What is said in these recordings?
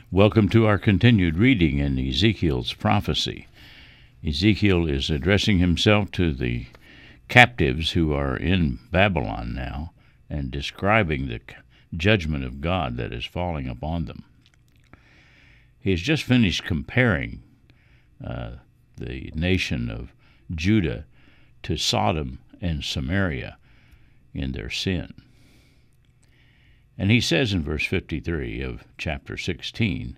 Welcome to our continued reading in Ezekiel's prophecy. Ezekiel is addressing himself to the captives who are in Babylon now and describing the judgment of God that is falling upon them. He has just finished comparing the nation of Judah to Sodom and Samaria in their sin. And he says in verse 53 of chapter 16,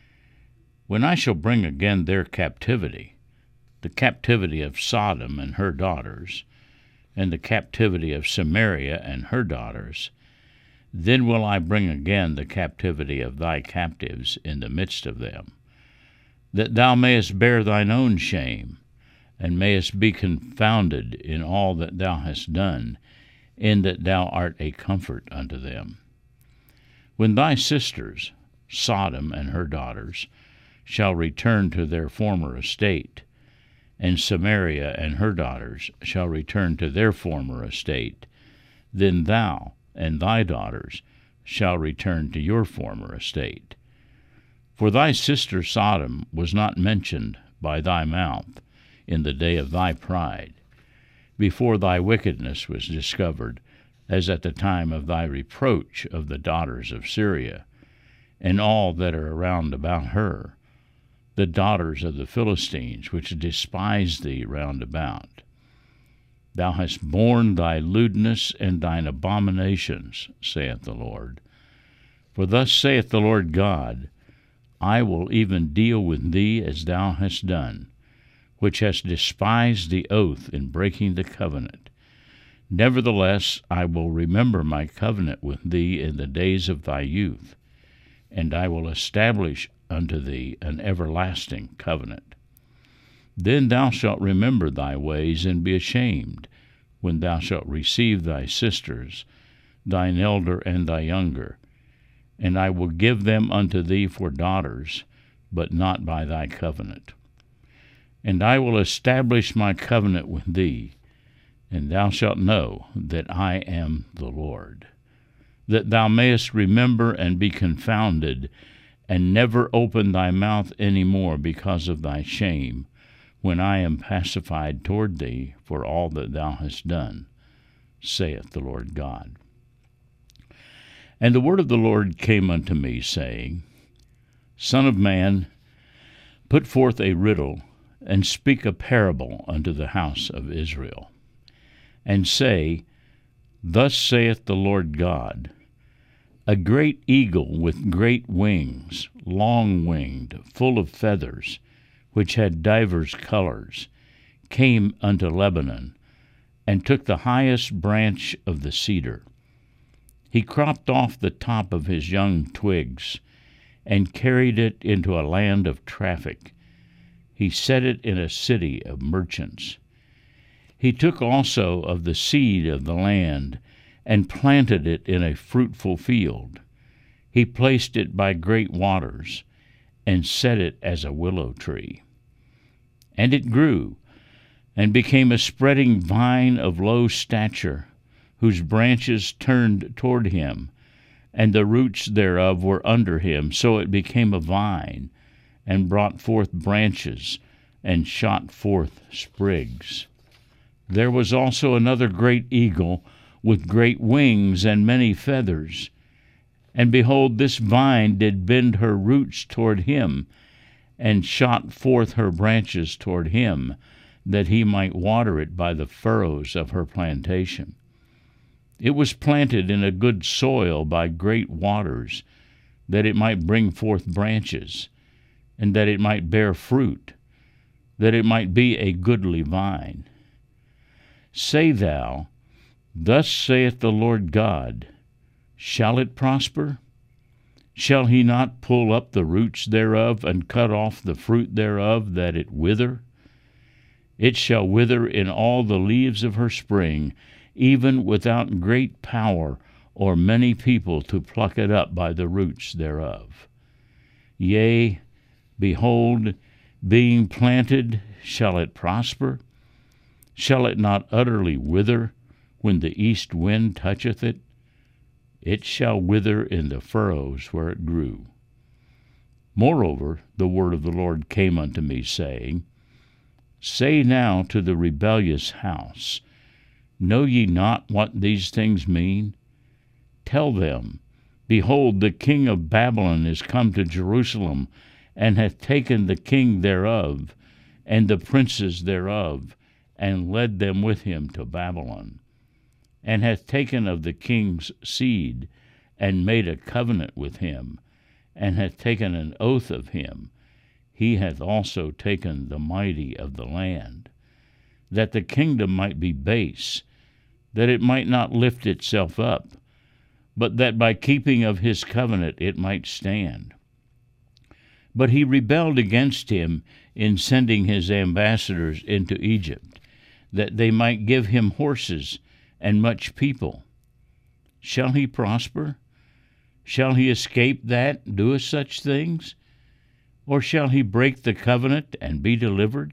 "When I shall bring again their captivity, the captivity of Sodom and her daughters, and the captivity of Samaria and her daughters, then will I bring again the captivity of thy captives in the midst of them, that thou mayest bear thine own shame, and mayest be confounded in all that thou hast done, in that thou art a comfort unto them. When thy sisters, Sodom and her daughters, shall return to their former estate, and Samaria and her daughters shall return to their former estate, then thou and thy daughters shall return to your former estate. For thy sister Sodom was not mentioned by thy mouth in the day of thy pride, before thy wickedness was discovered, as at the time of thy reproach of the daughters of Syria, and all that are around about her, the daughters of the Philistines, which despise thee round about. Thou hast borne thy lewdness and thine abominations, saith the Lord. For thus saith the Lord God, I will even deal with thee as thou hast done, which hast despised the oath in breaking the covenant. Nevertheless, I will remember my covenant with thee in the days of thy youth, and I will establish unto thee an everlasting covenant. Then thou shalt remember thy ways and be ashamed, when thou shalt receive thy sisters, thine elder and thy younger, and I will give them unto thee for daughters, but not by thy covenant. And I will establish my covenant with thee, and thou shalt know that I am the Lord, that thou mayest remember and be confounded, and never open thy mouth any more because of thy shame, when I am pacified toward thee for all that thou hast done, saith the Lord God. And the word of the Lord came unto me, saying, Son of man, put forth a riddle, and speak a parable unto the house of Israel, and say, Thus saith the Lord God, A great eagle with great wings, long-winged, full of feathers, which had divers colors, came unto Lebanon, and took the highest branch of the cedar. He cropped off the top of his young twigs, and carried it into a land of traffic. He set it in a city of merchants. He took also of the seed of the land, and planted it in a fruitful field. He placed it by great waters, and set it as a willow tree. And it grew, and became a spreading vine of low stature, whose branches turned toward him, and the roots thereof were under him. So it became a vine, and brought forth branches, and shot forth sprigs. There was also another great eagle, with great wings and many feathers. And behold, this vine did bend her roots toward him, and shot forth her branches toward him, that he might water it by the furrows of her plantation. It was planted in a good soil by great waters, that it might bring forth branches, and that it might bear fruit, that it might be a goodly vine. Say thou, Thus saith the Lord God, Shall it prosper? Shall he not pull up the roots thereof, and cut off the fruit thereof, that it wither? It shall wither in all the leaves of her spring, even without great power or many people to pluck it up by the roots thereof. Yea, behold, being planted, shall it prosper? Shall it not utterly wither when the east wind toucheth it? It shall wither in the furrows where it grew. Moreover, the word of the Lord came unto me, saying, Say now to the rebellious house, Know ye not what these things mean? Tell them, Behold, the king of Babylon is come to Jerusalem, and hath taken the king thereof, and the princes thereof, and led them with him to Babylon, and hath taken of the king's seed, and made a covenant with him, and hath taken an oath of him. He hath also taken the mighty of the land, that the kingdom might be base, that it might not lift itself up, but that by keeping of his covenant it might stand. But he rebelled against him in sending his ambassadors into Egypt, that they might give him horses and much people. Shall he prosper? Shall he escape that doeth such things? Or shall he break the covenant and be delivered?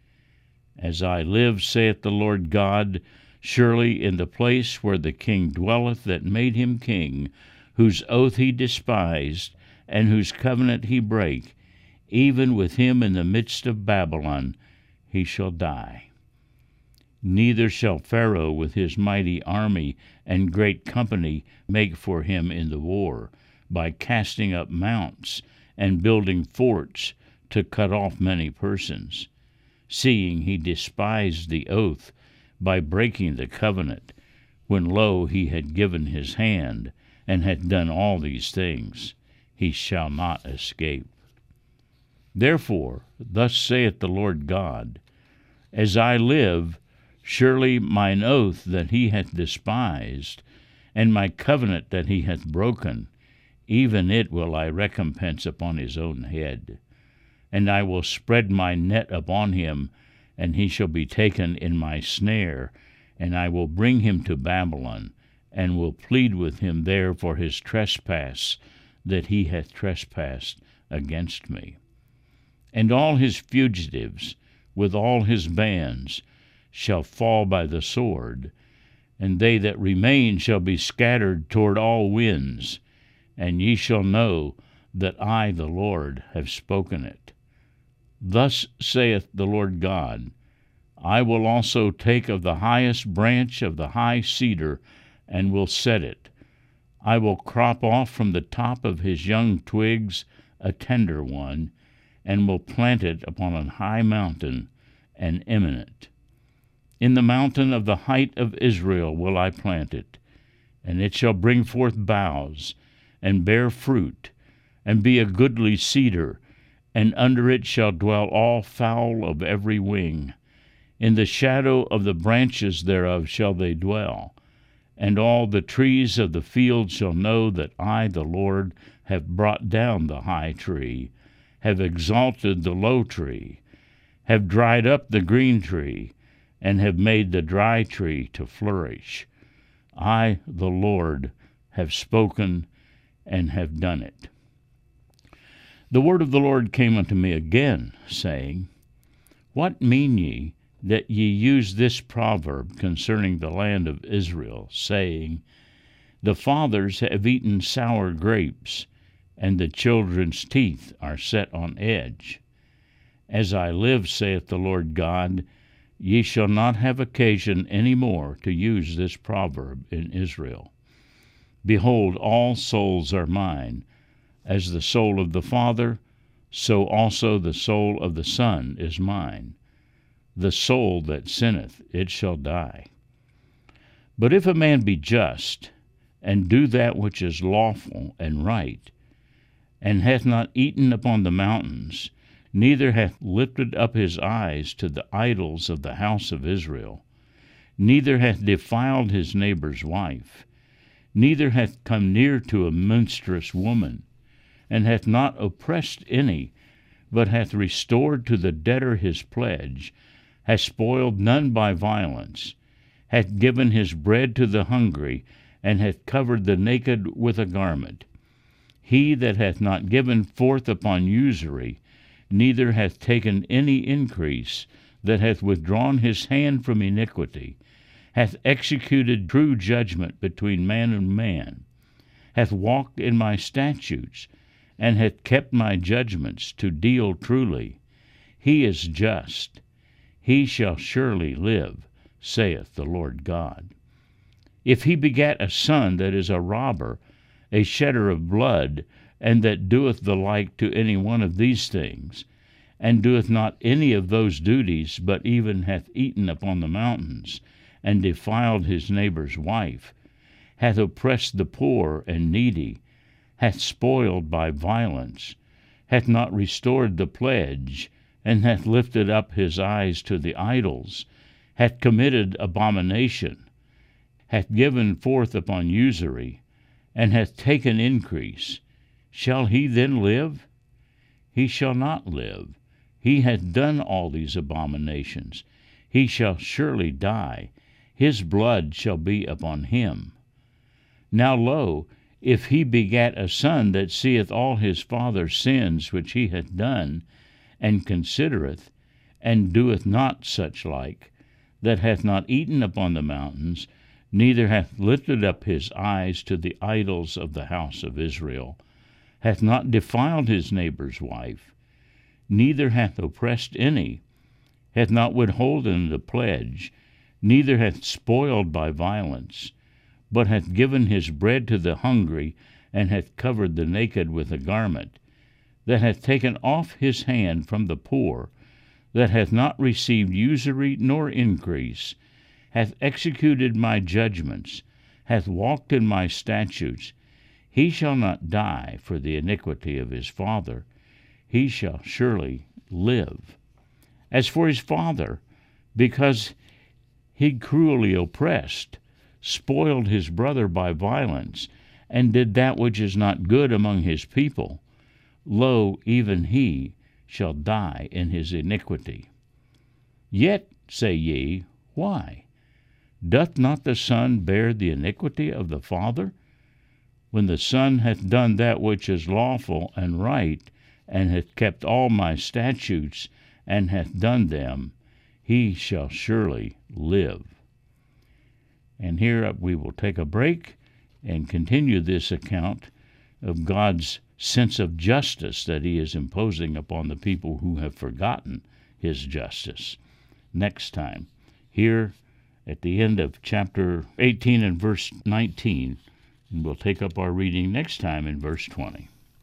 As I live, saith the Lord God, surely in the place where the king dwelleth that made him king, whose oath he despised, and whose covenant he brake, even with him in the midst of Babylon, he shall die. Neither shall Pharaoh with his mighty army and great company make for him in the war, by casting up mounts and building forts to cut off many persons, seeing he despised the oath by breaking the covenant, when lo, he had given his hand, and had done all these things. He shall not escape. Therefore, thus saith the Lord God, As I live, surely mine oath that he hath despised, and my covenant that he hath broken, even it will I recompense upon his own head. And I will spread my net upon him, and he shall be taken in my snare, and I will bring him to Babylon, and will plead with him there for his trespass that he hath trespassed against me. And all his fugitives, with all his bands, shall fall by the sword, and they that remain shall be scattered toward all winds, and ye shall know that I, the Lord, have spoken it. Thus saith the Lord God, I will also take of the highest branch of the high cedar, and will set it. I will crop off from the top of his young twigs a tender one, and will plant it upon an high mountain and eminent. In the mountain of the height of Israel will I plant it, and it shall bring forth boughs, and bear fruit, and be a goodly cedar, and under it shall dwell all fowl of every wing. In the shadow of the branches thereof shall they dwell, and all the trees of the field shall know that I, the Lord, have brought down the high tree, have exalted the low tree, have dried up the green tree, and have made the dry tree to flourish. I, the Lord, have spoken and have done it. The word of the Lord came unto me again, saying, What mean ye that ye use this proverb concerning the land of Israel, saying, The fathers have eaten sour grapes, and the children's teeth are set on edge? As I live, saith the Lord God, ye shall not have occasion any more to use this proverb in Israel. Behold, all souls are mine. As the soul of the Father, so also the soul of the Son is mine. The soul that sinneth, it shall die. But if a man be just, and do that which is lawful and right, and hath not eaten upon the mountains, neither hath lifted up his eyes to the idols of the house of Israel, neither hath defiled his neighbor's wife, neither hath come near to a menstruous woman, and hath not oppressed any, but hath restored to the debtor his pledge, hath spoiled none by violence, hath given his bread to the hungry, and hath covered the naked with a garment. He that hath not given forth upon usury, neither hath taken any increase, that hath withdrawn his hand from iniquity, hath executed true judgment between man and man, hath walked in my statutes, and hath kept my judgments to deal truly. He is just. He shall surely live, saith the Lord God. If he begat a son that is a robber, a shedder of blood, and that doeth the like to any one of these things, and doeth not any of those duties, but even hath eaten upon the mountains, and defiled his neighbor's wife, hath oppressed the poor and needy, hath spoiled by violence, hath not restored the pledge, and hath lifted up his eyes to the idols, hath committed abomination, hath given forth upon usury, and hath taken increase, shall he then live? He shall not live. He hath done all these abominations. He shall surely die. His blood shall be upon him. Now lo, if he begat a son that seeth all his father's sins which he hath done, and considereth, and doeth not such like, that hath not eaten upon the mountains, neither hath lifted up his eyes to the idols of the house of Israel, hath not defiled his neighbor's wife, neither hath oppressed any, hath not withholden the pledge, neither hath spoiled by violence, but hath given his bread to the hungry, and hath covered the naked with a garment, that hath taken off his hand from the poor, that hath not received usury nor increase, hath executed my judgments, hath walked in my statutes, he shall not die for the iniquity of his father, he shall surely live. As for his father, because he cruelly oppressed, spoiled his brother by violence, and did that which is not good among his people, lo, even he shall die in his iniquity. Yet, say ye, why? Doth not the Son bear the iniquity of the Father? When the Son hath done that which is lawful and right, and hath kept all my statutes, and hath done them, he shall surely live. And here we will take a break and continue this account of God's sense of justice that he is imposing upon the people who have forgotten his justice. Next time, here at the end of chapter 18 and verse 19, and we'll take up our reading next time in verse 20.